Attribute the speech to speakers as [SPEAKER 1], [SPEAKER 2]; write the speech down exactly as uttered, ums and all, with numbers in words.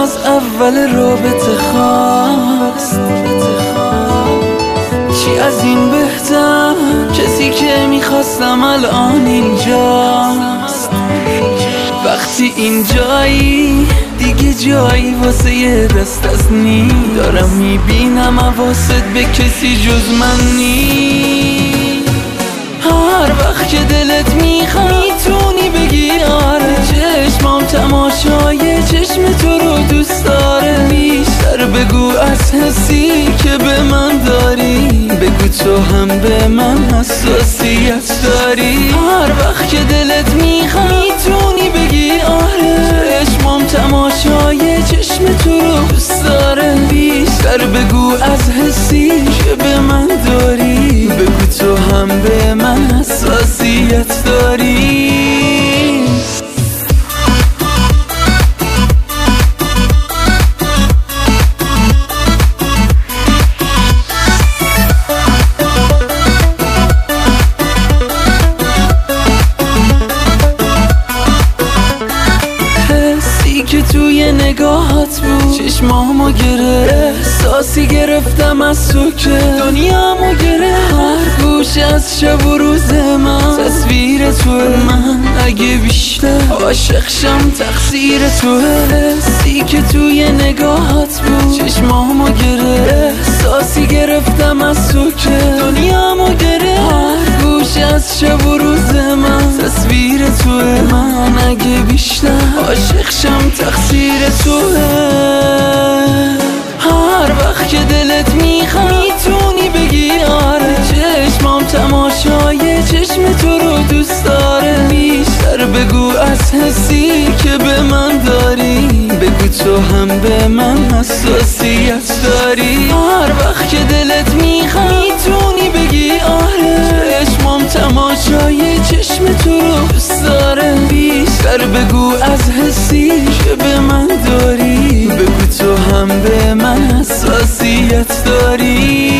[SPEAKER 1] از اول رابطه خواست. چی از این بهتر، کسی که میخواستم الان اینجاست. وقتی اینجایی دیگه جایی واسه یه دست از نی، دارم میبینم حواست به کسی جز من نی. هر وقت که دلت میخواد میتونی بگی آره، چشمام تماشای چشم تو رو دوست داره. بیشتر بگو از حسی که به من داری، بگو تو هم به من حساسیت داری. هر وقت که دلت میخواد میتونی بگی آره، چشمام تماشای چشم تو رو دوست داره. بیشتر بگو از حسی که به من داری، بگو تو هم به من حساسیت داری. که توی نگاهات بود چشمامو گره، احساسی گرفتم از تو که دنیامو گره. هر گوش از شب و روز من تصویر توه، من اگه بیشتر عاشق شم تقصیر توه. حسی که توی نگاهات بود چشمامو گره، احساسی گرفتم از تو که دنیامو گره. هر گوش از شب و روز من تصویر توه، من اگه بیشتر عاشق شم تقصیر توه. هر وقت که دلت میخواد میتونی بگی آره، چشمام تماشای چشم تو رو دوست داره. بیشتر بگو از حسی که به من داری، بگو تو هم به من حساسیت داری. هر وقت که دلت میخواد میتونی بگی آره، چشمام تماشای چشم تو رو دوست داره. بیشتر بگو از حسی که به من داری، بگو تو هم به من حساسیت داری.